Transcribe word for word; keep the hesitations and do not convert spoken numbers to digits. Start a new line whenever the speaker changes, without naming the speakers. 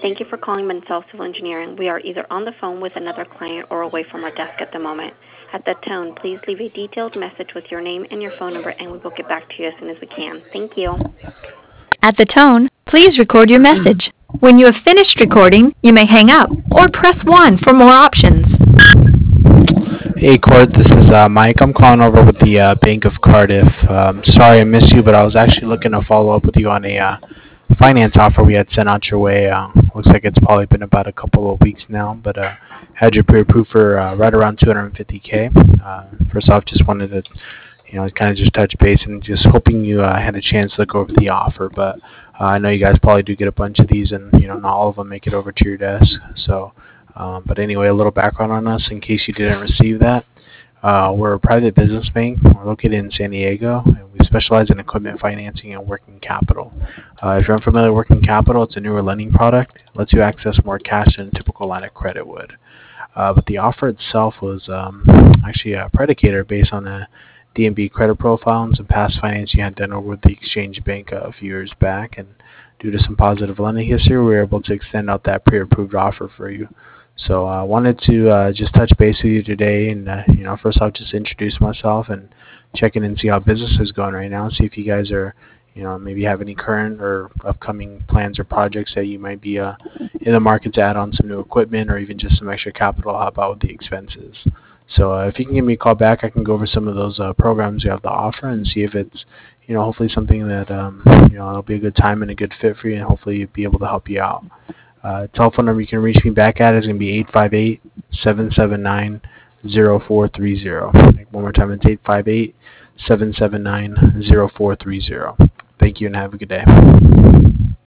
Thank you for calling Mansell Civil Engineering. We are either on the phone with another client or away from our desk at the moment. At the tone, please leave a detailed message with your name and your phone number, and we will get back to you as soon as we can. Thank you.
At the tone, please record your message. When you have finished recording, you may hang up or press one for more options.
Hey Court, this is uh, Mike. I'm calling over with the uh, Bank of Cardiff. Um, sorry I missed you, but I was actually looking to follow up with you on a uh, finance offer we had sent out your way. Uh, looks like it's probably been about a couple of weeks now, but uh, had your pre-approved for uh, right around two hundred fifty K. Uh, first off, just wanted to, you know, kind of just touch base and just hoping you uh, had a chance to look over the offer. But uh, I know you guys probably do get a bunch of these, and you know, not all of them make it over to your desk. So. Um, but anyway, a little background on us in case you didn't receive that. Uh, we're a private business bank. We're located in San Diego, and we specialize in equipment financing and working capital. Uh, if you're unfamiliar with working capital, it's a newer lending product. It lets you access more cash than a typical line of credit would. Uh, but the offer itself was um, actually a predicator based on a D and B credit profile and some past finance you had done over with the Exchange Bank a few years back. And due to some positive lending history, we were able to extend out that pre-approved offer for you. So I uh, wanted to uh, just touch base with you today, and uh, you know, first off, just introduce myself and check in and see how business is going right now. See if you guys are, you know, maybe have any current or upcoming plans or projects that you might be uh, in the market to add on some new equipment or even just some extra capital to help out with the expenses. So uh, if you can give me a call back, I can go over some of those uh, programs you have to offer and see if it's, you know, hopefully something that um, you know, it'll be a good time and a good fit for you, and hopefully be able to help you out. Uh, telephone number you can reach me back at is going to be eight five eight, seven seven nine, zero four three zero. One more time, it's eight five eight, seven seven nine, zero four three zero. Thank you and have a good day.